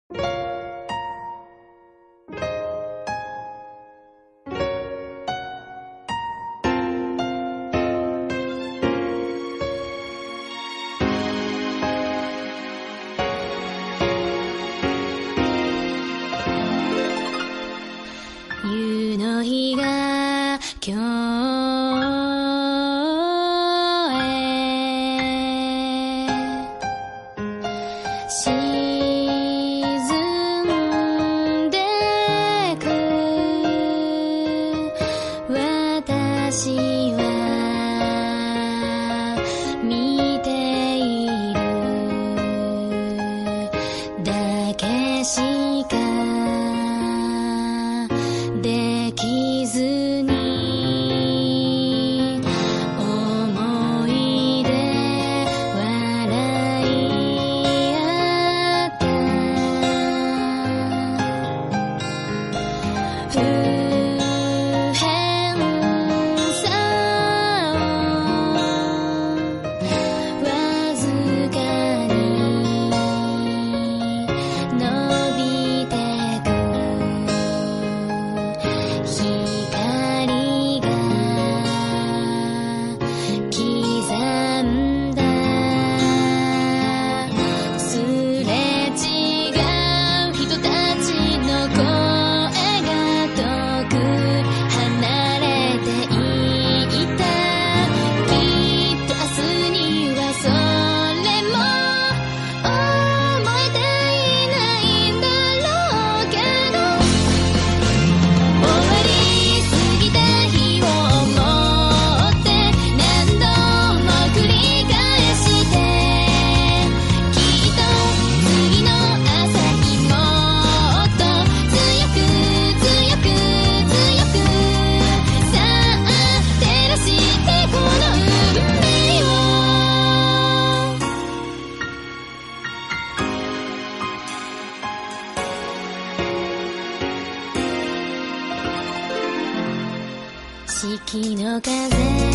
夕の日が今日へ沈んでく私は見ているだけしかできずに思い出笑い合った不変さをわずかに伸びてく光が刻んだすれ違う人たちの声が遠く離れていたきっと明日にはそれも覚えていないんだろうけど終わり過ぎた日を思って何度も繰り返してきっと次の朝日もっと強く強く強くさあ照らしてこの運命を四季の風